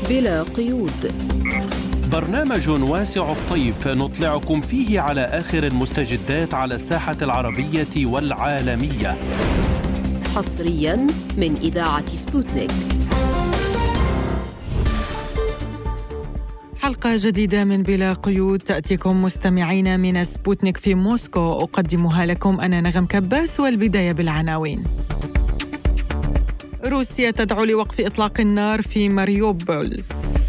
بلا قيود، برنامج واسع الطيف نطلعكم فيه على آخر المستجدات على الساحة العربية والعالمية، حصرياً من إذاعة سبوتنيك. حلقة جديدة من بلا قيود تأتيكم مستمعين من سبوتنيك في موسكو، أقدمها لكم أنا نغم كباس. والبداية بالعناوين. روسيا تدعو لوقف إطلاق النار في ماريوبول.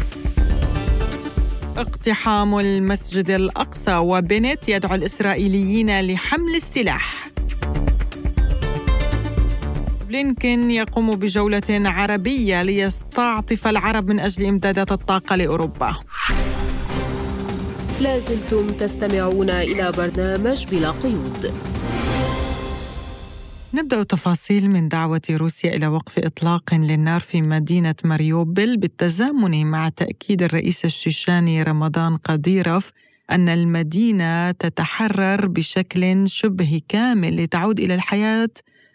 اقتحام المسجد الأقصى، وبنت يدعو الإسرائيليين لحمل السلاح. بلينكن يقوم بجولة عربية ليستعطف العرب من أجل إمدادات الطاقة لأوروبا. لازلتم تستمعون إلى برنامج بلا قيود. نبدأ التفاصيل من دعوة روسيا إلى وقف إطلاق للنار في مدينة ماريوبل بالتزامن مع تأكيد الرئيس الشيشاني رمضان قاديروف أن المدينة تتحرر بشكل شبه كامل لتعود إلى الحياة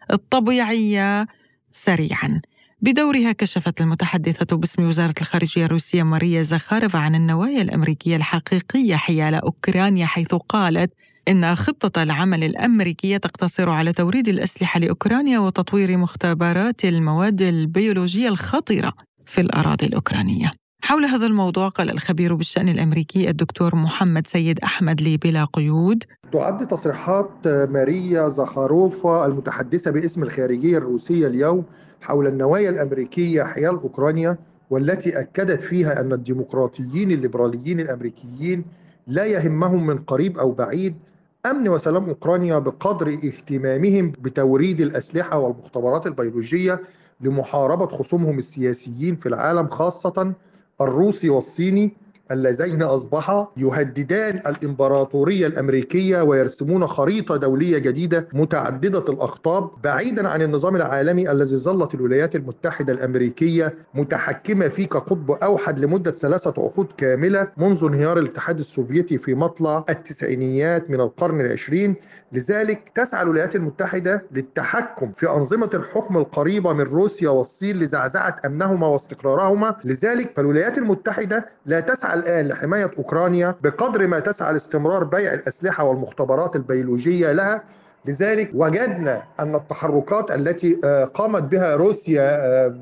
الطبيعية سريعاً. بدورها كشفت المتحدثة باسم وزارة الخارجية الروسية ماريا زخارفا عن النوايا الأمريكية الحقيقية حيال أوكرانيا، حيث قالت إن خطة العمل الأمريكية تقتصر على توريد الأسلحة لأوكرانيا وتطوير مختبرات المواد البيولوجية الخطرة في الأراضي الأوكرانية. حول هذا الموضوع قال الخبير بالشأن الأمريكي الدكتور محمد سيد أحمد لي بلا قيود: تعد تصريحات ماريا زخاروفا المتحدثة باسم الخارجية الروسية اليوم حول النوايا الأمريكية حيال أوكرانيا، والتي أكدت فيها أن الديمقراطيين الليبراليين الأمريكيين لا يهمهم من قريب أو بعيد أمن وسلام أوكرانيا بقدر اهتمامهم بتوريد الأسلحة والمختبرات البيولوجية لمحاربة خصومهم السياسيين في العالم، خاصة الروسي والصيني، اللذين أصبحا يهددان الإمبراطورية الأمريكية ويرسمون خريطة دولية جديدة متعددة الأقطاب بعيدا عن النظام العالمي الذي ظلت الولايات المتحدة الأمريكية متحكمة فيه كقطب أوحد لمدة 3 عقود كاملة منذ انهيار الاتحاد السوفيتي في مطلع التسعينيات من القرن العشرين. لذلك تسعى الولايات المتحدة للتحكم في أنظمة الحكم القريبة من روسيا والصين لزعزعة أمنهما واستقرارهما. لذلك فالولايات المتحدة لا تسعى الآن لحماية أوكرانيا بقدر ما تسعى لاستمرار بيع الأسلحة والمختبرات البيولوجية لها. لذلك وجدنا أن التحركات التي قامت بها روسيا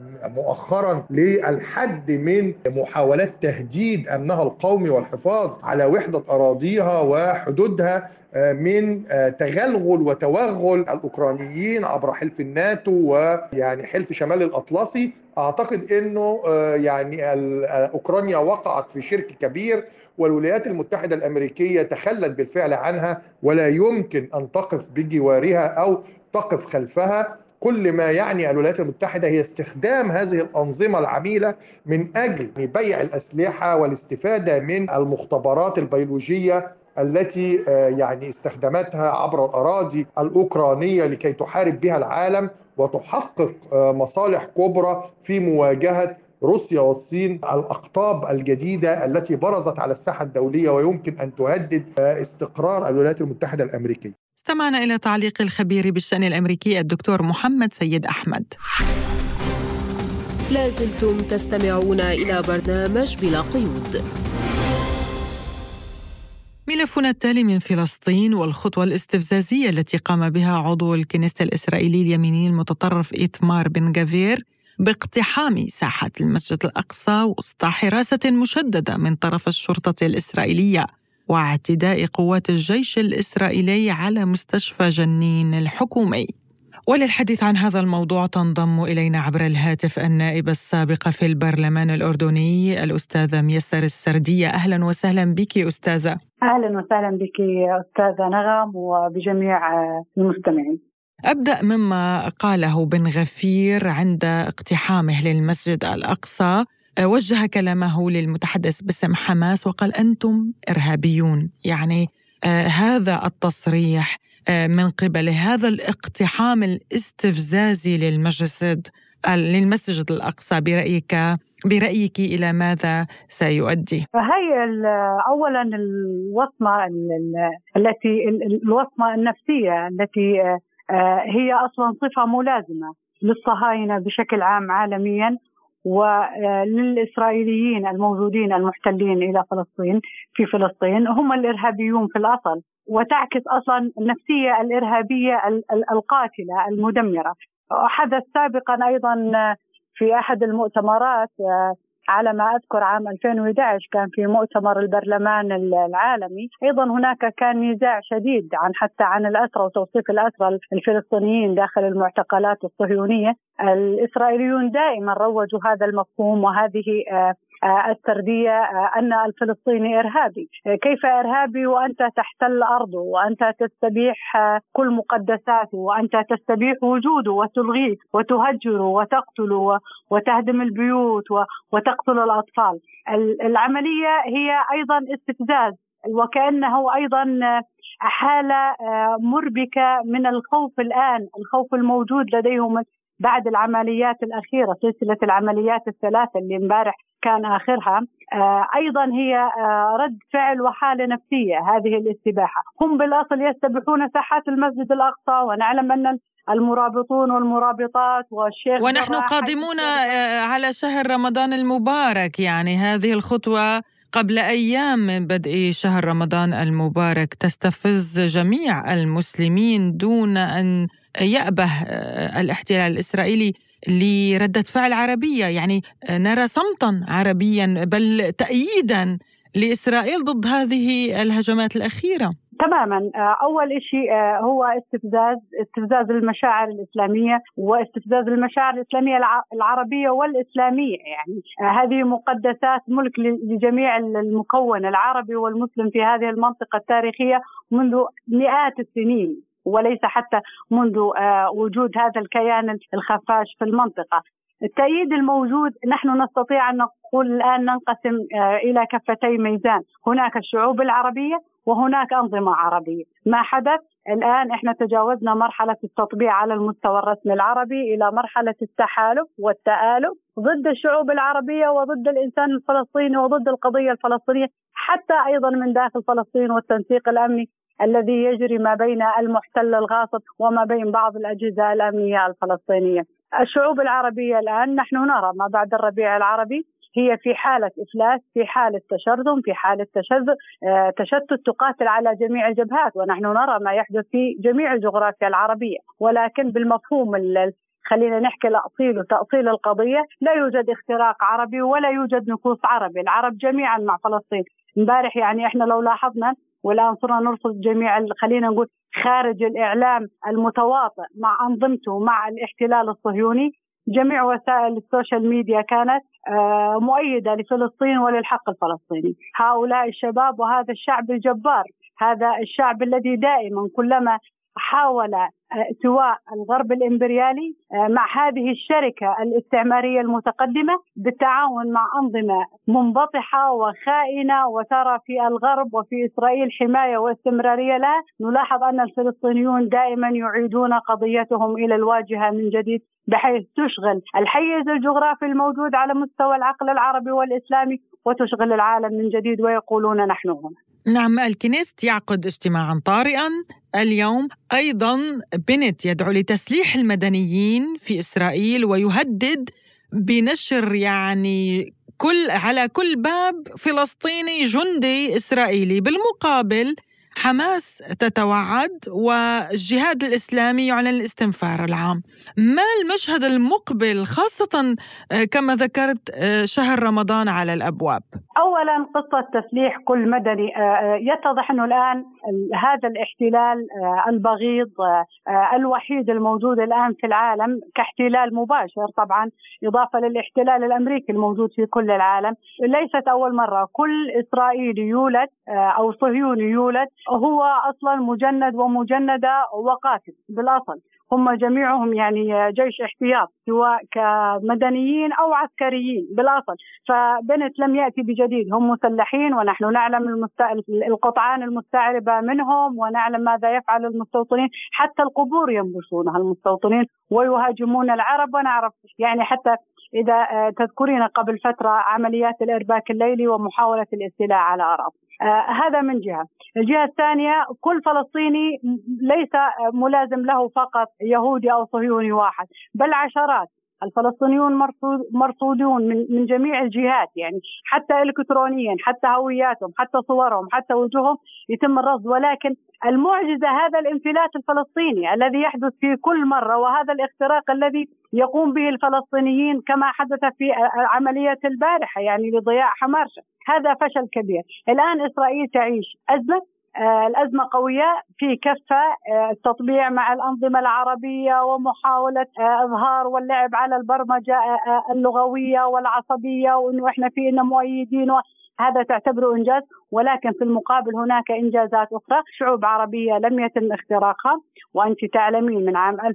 مؤخرا للحد من محاولات تهديد أمنها القومي والحفاظ على وحدة أراضيها وحدودها من تغلغل وتوغل الأوكرانيين عبر حلف الناتو ويعني حلف شمال الأطلسي. أعتقد أنه أوكرانيا وقعت في شرك كبير، والولايات المتحدة الأمريكية تخلت بالفعل عنها، ولا يمكن أن تقف بجوارها أو تقف خلفها. كل ما يعني الولايات المتحدة هي استخدام هذه الأنظمة العميلة من أجل بيع الأسلحة والاستفادة من المختبرات البيولوجية التي استخدمتها عبر الأراضي الأوكرانية لكي تحارب بها العالم وتحقق مصالح كبرى في مواجهة روسيا والصين، الأقطاب الجديدة التي برزت على الساحة الدولية ويمكن أن تهدد استقرار الولايات المتحدة الأمريكية. استمعنا إلى تعليق الخبير بالشأن الأمريكي الدكتور محمد سيد أحمد. لازلتم تستمعون إلى برنامج بلا قيود. ملفنا التالي من فلسطين والخطوة الاستفزازية التي قام بها عضو الكنيست الإسرائيلي اليميني المتطرف إيتمار بن غفير باقتحام ساحة المسجد الأقصى وسط حراسة مشددة من طرف الشرطة الإسرائيلية واعتداء قوات الجيش الإسرائيلي على مستشفى جنين الحكومي. وللحديث عن هذا الموضوع تنضم إلينا عبر الهاتف النائبة السابقة في البرلمان الأردني الأستاذة ميسر السردية. أهلا وسهلا بك أستاذة. أهلا وسهلا بك أستاذة نغم وبجميع المستمعين. أبدأ مما قاله بن غفير عند اقتحامه للمسجد الأقصى. وجه كلامه للمتحدث باسم حماس وقال أنتم إرهابيون. يعني هذا التصريح من قبل هذا الاقتحام الاستفزازي للمسجد الأقصى برأيك إلى ماذا سيؤدي؟ فهي أولا الوصمة النفسية التي هي أصلا صفة ملازمة للصهاينة بشكل عام عالميا، وللإسرائيليين الموجودين المحتلين إلى فلسطين في فلسطين هم الإرهابيون في الأصل، وتعكس أصلا النفسية الإرهابية القاتلة المدمرة. حدث سابقا أيضا في أحد المؤتمرات على ما أذكر عام 2011 كان في مؤتمر البرلمان العالمي، أيضا هناك كان نزاع شديد حتى عن الأسرى وتوصيف الأسرى الفلسطينيين داخل المعتقلات الصهيونية. الإسرائيليون دائما روجوا هذا المفهوم وهذه التردية أن الفلسطيني إرهابي. كيف إرهابي وأنت تحتل أرضه وأنت تستبيح كل مقدساته وأنت تستبيح وجوده وتلغيه وتهجره وتقتله وتهدم البيوت وتقتل الأطفال. العملية هي أيضا استفزاز، وكأنه أيضا حالة مربكة من الخوف الآن، الخوف الموجود لديهم بعد العمليات الأخيرة، سلسلة العمليات الثلاثة اللي امبارح كان آخرها. أيضا هي رد فعل وحالة نفسية. هذه الاستباحة هم بالأصل يستبيحون ساحات المسجد الأقصى، ونعلم أن المرابطون والمرابطات والشيخ ونحن قادمون على شهر رمضان المبارك، يعني هذه الخطوة قبل أيام من بدء شهر رمضان المبارك تستفز جميع المسلمين دون أن يأبه الاحتلال الإسرائيلي لردة فعل عربية. يعني نرى صمتا عربيا بل تأييدا لإسرائيل ضد هذه الهجمات الأخيرة. تماما. أول شيء هو استفزاز المشاعر الإسلامية واستفزاز المشاعر الإسلامية العربية والإسلامية. يعني هذه مقدسات ملك لجميع المكون العربي والمسلم في هذه المنطقة التاريخية منذ مئات السنين، وليس حتى منذ وجود هذا الكيان الخفاش في المنطقة. التأييد الموجود نحن نستطيع أن نقول الآن ننقسم إلى كفتي ميزان، هناك الشعوب العربية وهناك أنظمة عربية. ما حدث الآن إحنا تجاوزنا مرحلة التطبيع على المستوى الرسمي العربي إلى مرحلة التحالف والتآلف ضد الشعوب العربية وضد الإنسان الفلسطيني وضد القضية الفلسطينية، حتى أيضا من داخل فلسطين والتنسيق الأمني الذي يجري ما بين المحتل الغاصب وما بين بعض الأجهزة الأمنية الفلسطينية. الشعوب العربية الآن نحن نرى ما بعد الربيع العربي هي في حالة إفلاس، في حالة تشرذم، في حالة تشتت، تقاتل على جميع الجبهات، ونحن نرى ما يحدث في جميع الجغرافيا العربية. ولكن بالمفهوم خلينا نحكي الأصيل وتأصيل القضية، لا يوجد اختراق عربي ولا يوجد نكوص عربي، العرب جميعا مع فلسطين. امبارح يعني احنا لو لاحظنا والآن صرنا نرصد جميع خلينا نقول خارج الإعلام المتواطئ مع أنظمته مع الاحتلال الصهيوني، جميع وسائل السوشيال ميديا كانت مؤيدة لفلسطين وللحق الفلسطيني. هؤلاء الشباب وهذا الشعب الجبار، هذا الشعب الذي دائما كلما حاول سواء الغرب الإمبريالي مع هذه الشركة الاستعمارية المتقدمة بالتعاون مع أنظمة منبطحة وخائنة وترى في الغرب وفي إسرائيل حماية واستمرارية لها، نلاحظ أن الفلسطينيون دائما يعيدون قضيتهم إلى الواجهة من جديد بحيث تشغل الحيز الجغرافي الموجود على مستوى العقل العربي والإسلامي وتشغل العالم من جديد ويقولون نحن هنا. نعم، الكنيست يعقد اجتماعا طارئا اليوم. أيضا بنت يدعو لتسليح المدنيين في إسرائيل ويهدد بنشر يعني على كل باب فلسطيني جندي إسرائيلي. بالمقابل حماس تتوعد والجهاد الإسلامي يعلن الاستنفار العام. ما المشهد المقبل خاصة كما ذكرت شهر رمضان على الأبواب؟ أولا قصة تسليح كل مدني، يتضح أنه الآن هذا الاحتلال البغيض الوحيد الموجود الآن في العالم كاحتلال مباشر طبعا إضافة للاحتلال الأمريكي الموجود في كل العالم، ليست أول مرة. كل إسرائيلي يولد أو صهيوني يولد هو أصلا مجند ومجندة وقاتل بالأصل، هم جميعهم يعني جيش احتياط سواء كمدنيين أو عسكريين بالأصل. فبنت لم يأتي بجديد، هم مسلحين ونحن نعلم القطعان المستعربة منهم ونعلم ماذا يفعل المستوطنين، حتى القبور ينبشونها المستوطنين ويهاجمون العرب. ونعرف يعني حتى إذا تذكرين قبل فترة عمليات الإرباك الليلي ومحاولة الاستيلاء على أراضي. هذا من جهة. الجهة الثانية كل فلسطيني ليس ملازم له فقط يهودي أو صهيوني واحد، بل عشرات الفلسطينيون مرصودون من جميع الجهات، يعني حتى إلكترونيا، حتى هوياتهم، حتى صورهم، حتى وجوههم يتم الرصد. ولكن المعجزة هذا الانفلات الفلسطيني الذي يحدث في كل مرة، وهذا الاختراق الذي يقوم به الفلسطينيين كما حدث في عملية البارحة يعني لضياع حمارشة. هذا فشل كبير. الآن إسرائيل تعيش أزمة، الأزمة قوية في كفة التطبيع مع الأنظمة العربية ومحاولة إظهار واللعب على البرمجة اللغوية والعصبية، وإنه إحنا فينا مؤيدين، هذا تعتبره إنجاز. ولكن في المقابل هناك إنجازات أخرى، شعوب عربية لم يتم اختراقها، وأنت تعلمين من عام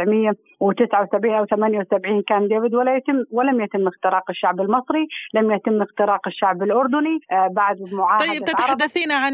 1979 أو 78 كان ديفيد ولم يتم اختراق الشعب المصري، لم يتم اختراق الشعب الأردني بعد معاهدة. طيب تتحدثين عن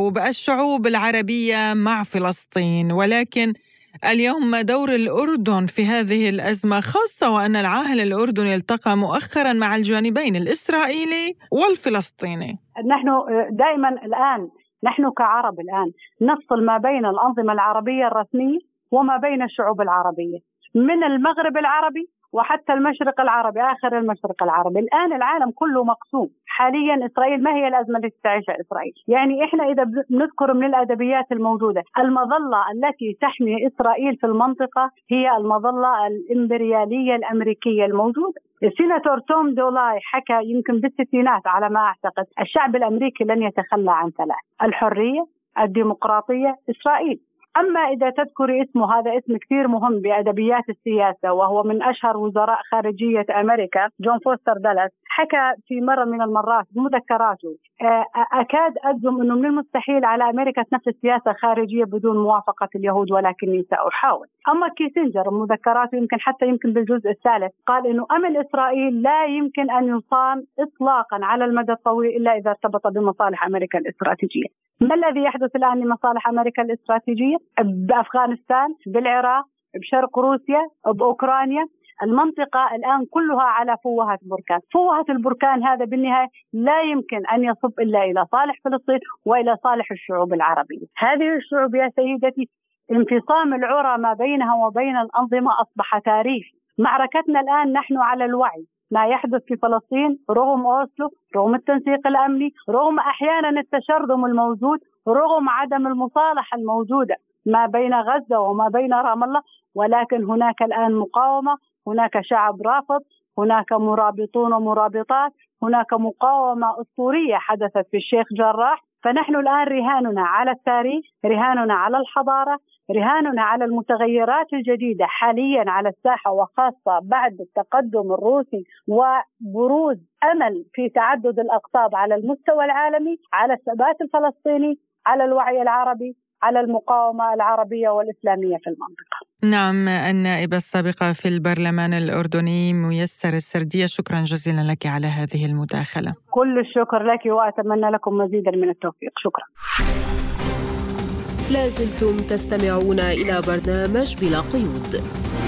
الشعوب العربية مع فلسطين، ولكن اليوم دور الأردن في هذه الأزمة، خاصة وأن العاهل الأردني التقى مؤخرا مع الجانبين الإسرائيلي والفلسطيني. نحن دائما الآن نحن كعرب الآن نفصل ما بين الأنظمة العربية الرسمية وما بين الشعوب العربية، من المغرب العربي وحتى المشرق العربي، آخر المشرق العربي. الآن العالم كله مقسوم. حاليا إسرائيل ما هي الأزمة التي تعيشها إسرائيل؟ يعني إحنا إذا نذكر من الأدبيات الموجودة، المظلة التي تحمي إسرائيل في المنطقة هي المظلة الإمبريالية الأمريكية الموجودة. السيناتور توم دولاي حكى يمكن بالستينات على ما أعتقد، الشعب الأمريكي لن يتخلى عن ثلاث: الحرية، الديمقراطية، إسرائيل. أما إذا تذكر اسمه، هذا اسم كثير مهم بأدبيات السياسة، وهو من أشهر وزراء خارجية أمريكا، جون فوستر دالاس، حكى في مرة من المرات بمذكراته: أكاد أجزم أنه من المستحيل على أمريكا تنفذ سياسة خارجية بدون موافقة اليهود، ولكني سأحاول. أما كيسنجر مذكراته يمكن بالجزء الثالث قال أنه أمن إسرائيل لا يمكن أن يصان إطلاقا على المدى الطويل إلا إذا ارتبط بمصالح أمريكا الاستراتيجية. ما الذي يحدث الآن لمصالح أمريكا الاستراتيجية؟ بأفغانستان، بالعراق، بشرق روسيا، بأوكرانيا. المنطقة الآن كلها على فوهة بركان. فوهة البركان هذا بالنهاية لا يمكن أن يصب إلا إلى صالح فلسطين وإلى صالح الشعوب العربية. هذه الشعوب يا سيدتي انفصام العرى ما بينها وبين الأنظمة أصبح تاريخ. معركتنا الآن نحن على الوعي ما يحدث في فلسطين، رغم أوسلو، رغم التنسيق الأمني، رغم أحيانا التشرذم الموجود، رغم عدم المصالحة الموجودة ما بين غزة وما بين رام الله. ولكن هناك الآن مقاومة، هناك شعب رافض، هناك مرابطون ومرابطات، هناك مقاومة أسطورية حدثت في الشيخ جراح. فنحن الآن رهاننا على التاريخ، رهاننا على الحضارة، رهاننا على المتغيرات الجديدة حاليا على الساحة، وخاصة بعد التقدم الروسي وبروز أمل في تعدد الأقطاب على المستوى العالمي، على الثبات الفلسطيني، على الوعي العربي، على المقاومة العربية والإسلامية في المنطقة. نعم، النائبة السابقة في البرلمان الأردني ميسر السردية، شكرا جزيلا لك على هذه المداخلة. كل الشكر لك، وأتمنى لكم مزيدا من التوفيق. شكرا. لازلتم تستمعون إلى برنامج بلا قيود.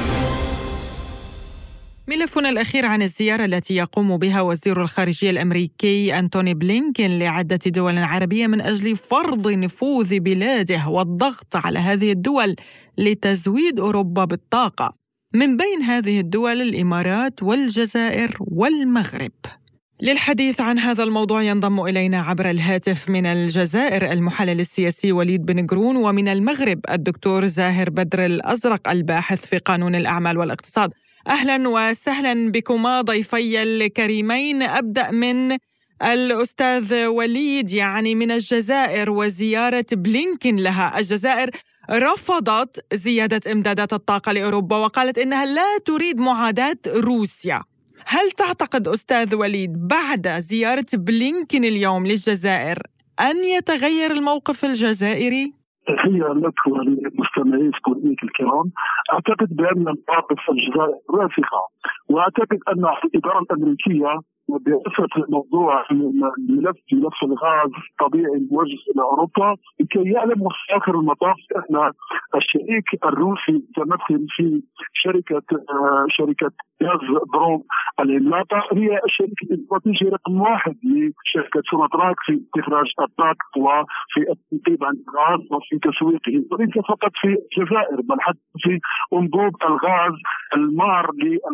ملفنا الأخير عن الزيارة التي يقوم بها وزير الخارجية الأمريكي أنتوني بلينكين لعدة دول عربية من أجل فرض نفوذ بلاده والضغط على هذه الدول لتزويد أوروبا بالطاقة. من بين هذه الدول الإمارات والجزائر والمغرب. للحديث عن هذا الموضوع ينضم إلينا عبر الهاتف من الجزائر المحلل السياسي وليد بن قرون، ومن المغرب الدكتور زاهر بدر الأزرق الباحث في قانون الأعمال والاقتصاد. أهلا وسهلا بكما ضيفي الكريمين. أبدأ من الأستاذ وليد، يعني من الجزائر وزيارة بلينكين لها. الجزائر رفضت زيادة إمدادات الطاقة لأوروبا وقالت إنها لا تريد معاداة روسيا. هل تعتقد أستاذ وليد بعد زيارة بلينكين اليوم للجزائر أن يتغير الموقف الجزائري؟ تحية لك وللمستمعين سكوتنيك الكرام. أعتقد بأن المواقف الجزائر راسخة، وأعتقد أن الإدارة الأمريكية بدراسة موضوع ملف الغاز الطبيعي الموجه إلى أوروبا لكي يعلموا في آخر المطاف أن الشريك الروسي متمثل في شركة غاز بروم العملاقة هي الشركة الاستراتيجية رقم 1 لشركة سوناتراك في استخراج الطاقة وفي التنقيب عن الغاز وفي تسويقه، وليس فقط في الجزائر بل حتى في أنبوب الغاز المار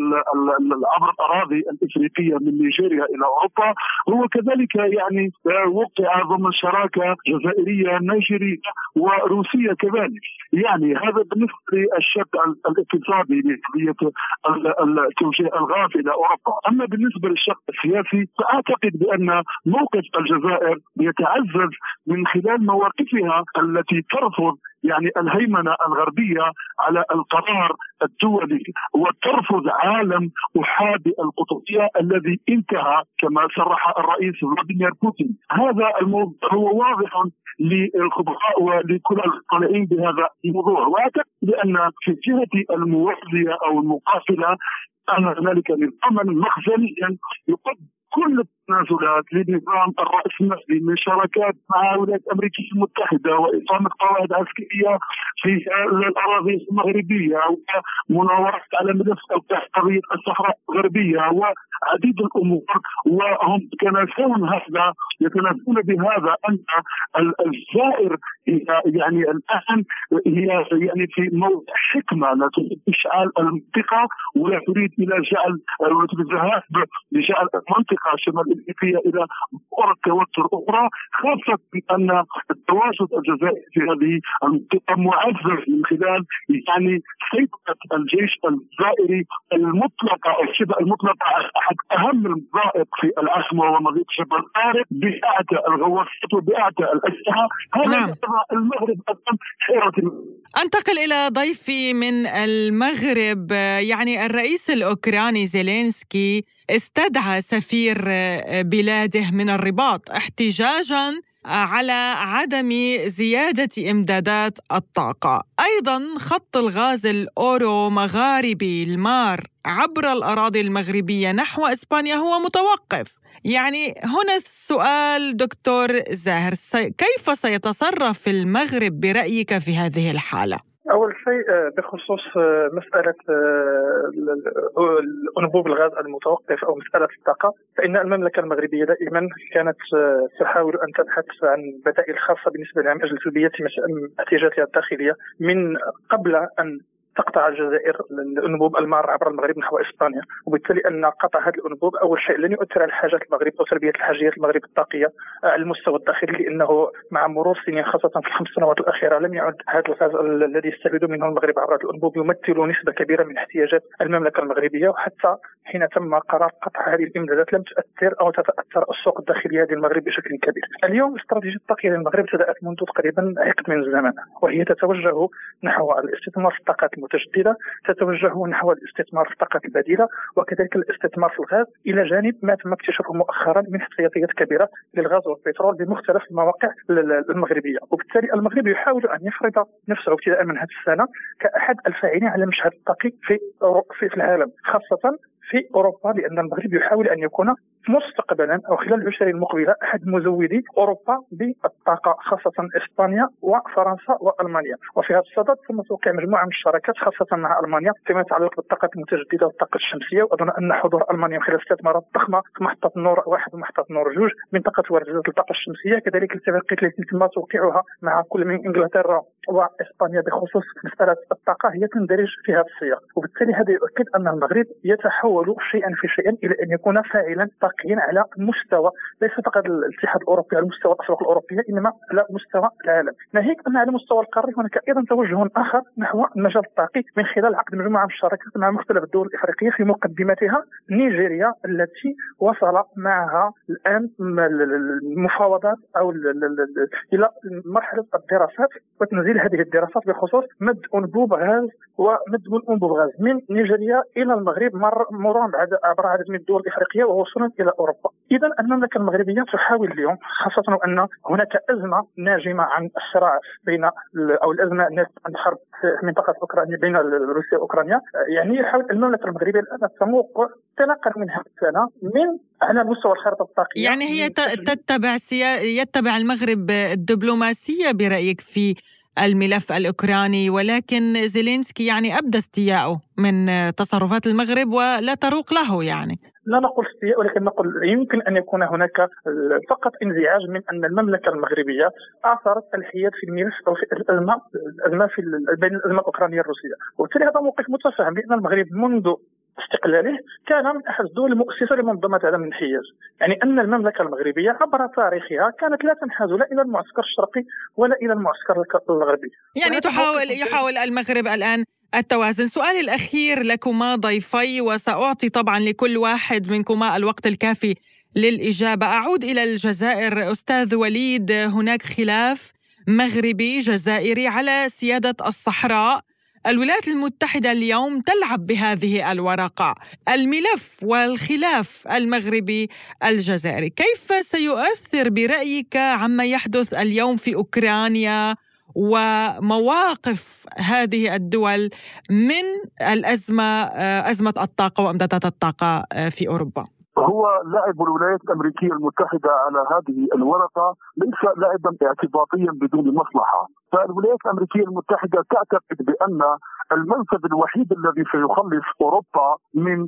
عبر الأراضي الإفريقية من نيجيريا إلى أوروبا. هو كذلك يعني وقع ضمن شراكة جزائرية نيجيرية وروسية كذلك. يعني هذا بالنسبة للشق الاقتصادي لقضية توجيه الغاز إلى أوروبا. أما بالنسبة للشق السياسي فأعتقد بأن موقف الجزائر يتعزز من خلال مواقفها التي ترفض يعني الهيمنة الغربية على القرار الدولي وترفض عالم أحادي القطبية الذي انتهى كما صرح الرئيس فلاديمير بوتين. هذا الموضوع هو واضح للخبراء ولكل المطلعين بهذا الموضوع، وأعتقد بأن في الجهة الموازية أو المقابلة أن هنالك نظاما مخزنيا يقدم كل التنازلات لنظام الرأسمالي من شراكات مع الولايات الأمريكية المتحدة وإقامة قواعد عسكرية في الأراضي المغربية ومناورات على ملف قضية الصحراء الغربية وعديد الأمور، وهم يتناسون بهذا أن الجزائر يعني الآن هي يعني في موضع حكمة، لا تريد إشعال المنطقة ولا تريد الذهاب لجعل المنطقة شمال إفريقيا إلى بؤرة توتر أخرى، خاصة أن التواجد الجزائري في هذه المنطقة معزز من خلال يعني سيطرة الجيش الجزائري المطلقة أو شبه المطلقة على أحد أهم المضائق في العاصمة ومضيق جبل طارق بأعتى الغواصات وبأعتى الأسلحة. هذا المغرب أصلا حيرة. أنتقل إلى ضيفي من المغرب. يعني الرئيس الأوكراني زيلينسكي استدعى سفير بلاده من الرباط احتجاجاً على عدم زيادة إمدادات الطاقة. أيضاً خط الغاز الأورو مغاربي المار عبر الأراضي المغربية نحو إسبانيا هو متوقف. يعني هنا السؤال دكتور زاهر، كيف سيتصرف المغرب برأيك في هذه الحالة؟ أول شيء بخصوص مسألة أنبوب الغاز المتوقف أو مسألة الطاقة، فإن المملكة المغربية دائما كانت تحاول أن تبحث عن بدائل خاصة بالنسبة لها من أجل تلبية احتياجاتها الداخلية من قبل أن تقطع الجزائر الأنبوب المار عبر المغرب نحو إسبانيا، وبالتالي أن قطع هذا الأنبوب أول شيء لن يؤثر على حاجات المغرب أو تلبية الحاجيات المغرب الطاقية على المستوى الداخلي، لأنه مع مرور السنين خاصة في ال5 سنوات الأخيرة لم يعد هذا الغاز الذي يستفيد منه المغرب عبر الأنبوب يمثل نسبة كبيرة من احتياجات المملكة المغربية، وحتى حين تم قرار قطع هذه الإمدادات لم تؤثر أو تتأثر السوق الداخلي هذه المغرب بشكل كبير. اليوم الاستراتيجية الطاقية للمغرب بدأت منذ تقريبا عقد من الزمن، وهي تتوجه نحو الاستثمار في الطاقات المتجددة، تتوجه نحو الاستثمار في الطاقات البديلة، وكذلك الاستثمار في الغاز إلى جانب ما تم اكتشافه مؤخرا من احتياطيات كبيرة للغاز والبترول بمختلف المواقع المغربية. وبالتالي المغرب يحاول أن يفرض نفسه ابتداء من هذه السنة كأحد الفاعلين على المشهد الطاقي في العالم، خاصة في أوروبا، لأن المغرب يحاول أن يكون مستقبلا أو خلال العشرين المقبلة أحد مزودي أوروبا بالطاقة، خاصة إسبانيا وفرنسا وألمانيا. وفي هذا الصدد ثم توقع مجموعة من الشراكات خاصة مع ألمانيا فيما يتعلق بالطاقة المتجددة والطاقة الشمسية، وأظن أن حضور ألمانيا خلال استثمارات ضخمة في محطة نور 1 ومحطة نور 2 منطقة واردات الطاقة الشمسية، كذلك الاتفاقيات التي تم توقيعها مع كل من إنجلترا وإسبانيا بخصوص مسألة الطاقة هي تندرج في هذا السياق. وبالتالي هذا يؤكد أن المغرب يتحول شيئا في شيء إلى أن يكون فاعلا طاقيا على مستوى ليس فقط الاتحاد الأوروبي على مستوى الأسواق الأوروبية، إنما على مستوى العالم. ناهيك أن على مستوى القاري هناك أيضا توجه آخر نحو المجال الطاقي من خلال عقد مجموعة من الشراكات مع مختلف الدول الإفريقية في مقدمتها نيجيريا التي وصل معها الآن المفاوضات أو إلى مرحلة الدراسات وتنزيل هذه الدراسات بخصوص مد أنبوب غاز ومد أنبوب غاز من نيجيريا إلى المغرب مرورا عبر عدد من الدول الإفريقية ووصولا إلى أوروبا. إذا المملكة المغربية تحاول اليوم، خاصة وأن هناك أزمة ناجمة عن الصراع بين أو الأزمة عن حرب في منطقة أوكرانيا بين روسيا وأوكرانيا، يعني يحاول المملكة المغربية الآن تنقل من هذه السنة من على مستوى الخارطة الطاقية. يعني هي يتبع المغرب الدبلوماسية برأيك في الملف الأوكراني، ولكن زيلينسكي يعني أبدى استياءه من تصرفات المغرب ولا تروق له يعني. لا نقول استياء، ولكن نقول يمكن أن يكون هناك فقط انزعاج من أن المملكة المغربية أثرت الحياد في الملف أو في الأزمة بين الأزمة الأوكرانية الروسية، وبالتالي هذا موقف متفهم، لأن المغرب منذ استقلاله كان من أحد الدول المؤسسة لمنظمة عدم الانحياز، يعني أن المملكة المغربية عبر تاريخها كانت لا تنحاز لا إلى المعسكر الشرقي ولا إلى المعسكر الغربي. يعني يحاول المغرب الآن التوازن. سؤالي الأخير لكما ضيفي، وسأعطي طبعا لكل واحد منكما الوقت الكافي للإجابة. أعود إلى الجزائر. أستاذ وليد، هناك خلاف مغربي جزائري على سيادة الصحراء. الولايات المتحدة اليوم تلعب بهذه الورقة، الملف والخلاف المغربي الجزائري. كيف سيؤثر برأيك عما يحدث اليوم في أوكرانيا ومواقف هذه الدول من الأزمة، أزمة الطاقة وإمدادات الطاقة في أوروبا؟ هو لعب الولايات الأمريكية المتحدة على هذه الورقة ليس لعبا اعتباطيا بدون مصلحة، فالولايات الأمريكية المتحدة تعتقد بأن المنفذ الوحيد الذي سيخلص أوروبا من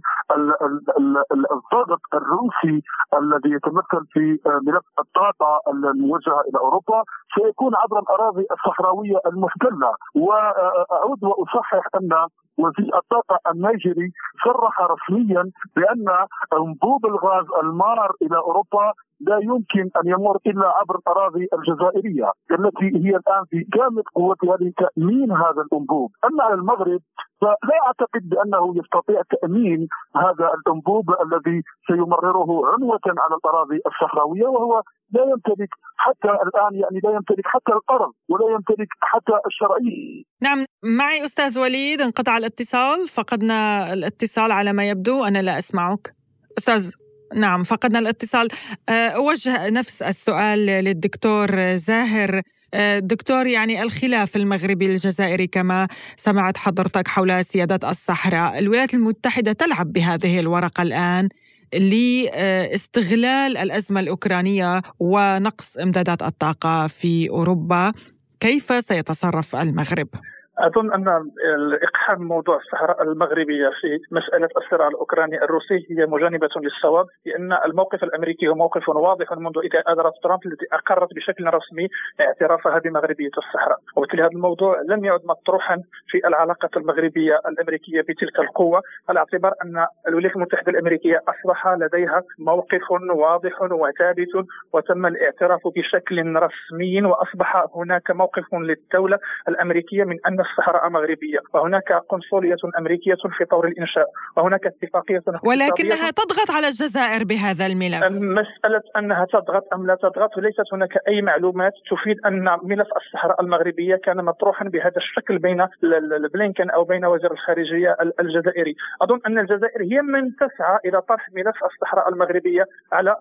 الضغط الروسي الذي يتمثل في ملف الطاقة الموجهة إلى أوروبا سيكون عبر الأراضي الصحراوية المحتلة. وأعود وأصحح أن وزير الطاقة النيجيري صرح رسميا بأن أنبوب الغاز المار إلى أوروبا لا يمكن أن يمر إلا عبر الأراضي الجزائرية التي هي الآن في كامل قوتها لتأمين هذا الأنبوب. أما على المغرب فلا أعتقد بأنه يستطيع تأمين هذا الأنبوب الذي سيمرره عنوة على الأراضي الصحراوية، وهو لا يمتلك حتى الآن، يعني لا يمتلك حتى الأرض ولا يمتلك حتى الشرعية. نعم، معي أستاذ وليد. انقطع الاتصال، فقدنا الاتصال على ما يبدو. أنا لا أسمعك أستاذ. نعم، فقدنا الاتصال. أوجه نفس السؤال للدكتور زاهر. دكتور، يعني الخلاف المغربي الجزائري كما سمعت حضرتك حول سيادة الصحراء، الولايات المتحدة تلعب بهذه الورقة الآن لاستغلال الأزمة الأوكرانية ونقص إمدادات الطاقة في أوروبا. كيف سيتصرف المغرب؟ أظن أن الإقحام موضوع الصحراء المغربية في مسألة الصراع الأوكراني الروسي هي مجانبة للصواب، لأن الموقف الأمريكي هو موقف واضح منذ إدارة ترامب التي أقرت بشكل رسمي اعترافها بمغربية الصحراء، وبالتالي هذا الموضوع لم يعد مطروحا في العلاقة المغربية الأمريكية بتلك القوة، على اعتبار أن الولايات المتحدة الأمريكية أصبح لديها موقف واضح وثابت وتم الاعتراف بشكل رسمي، وأصبح هناك موقف للدولة الأمريكية من أن الصحراء مغربية، وهناك قنصلية أمريكية في طور الإنشاء، وهناك اتفاقية ولكنها تضغط على الجزائر بهذا الملف. مسألة أنها تضغط أم لا تضغط وليست هناك أي معلومات تفيد أن ملف الصحراء المغربية كان مطروحا بهذا الشكل بين بلينكن أو بين وزير الخارجية الجزائري. أظن أن الجزائر هي من تسعى إلى طرح ملف الصحراء المغربية على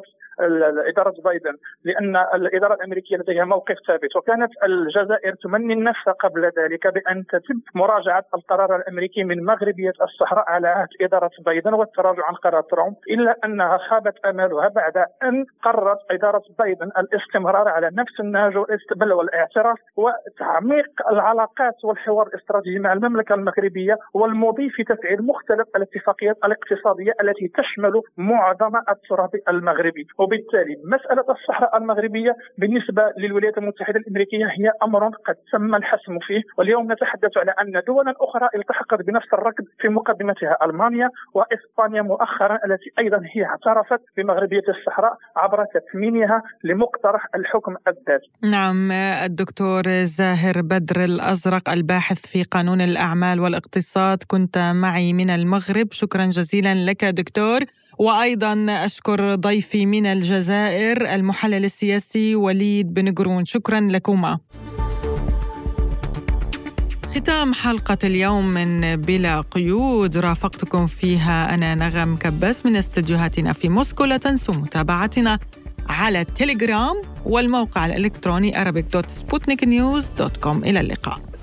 إدارة بايدن، لأن الإدارة الأمريكية لديها موقف ثابت، وكانت الجزائر تمني النفس قبل ذلك بأن تتم مراجعة القرار الأمريكي من مغربية الصحراء على عهد إدارة بايدن والتراجع عن قرار ترامب، إلا أنها خابت أمالها بعد أن قررت إدارة بايدن الاستمرار على نفس النهج والاستقبال والاعتراف وتعميق العلاقات والحوار الاستراتيجي مع المملكة المغربية والمضي في تفعيل مختلف الاتفاقيات الاقتصادية التي تشمل معظم التراب المغربي. وبالتالي مسألة الصحراء المغربية بالنسبة للولايات المتحدة الأمريكية هي أمر قد تم الحسم فيه، واليوم نتحدث على أن دولا أخرى التحقت بنفس الركب في مقدمتها ألمانيا وإسبانيا مؤخرا، التي أيضا هي اعترفت بمغربية الصحراء عبر تثمينها لمقترح الحكم الذاتي. نعم، الدكتور زاهر بدر الأزرق الباحث في قانون الأعمال والاقتصاد، كنت معي من المغرب. شكرا جزيلا لك دكتور، وأيضا أشكر ضيفي من الجزائر المحلل السياسي وليد بن قرون. شكرا لكما. ختام حلقة اليوم من بلا قيود، رافقتكم فيها أنا نغم كباس من استديوهاتنا في موسكو. لا تنسوا متابعتنا على التليجرام والموقع الإلكتروني arabic.sputniknews.com. إلى اللقاء.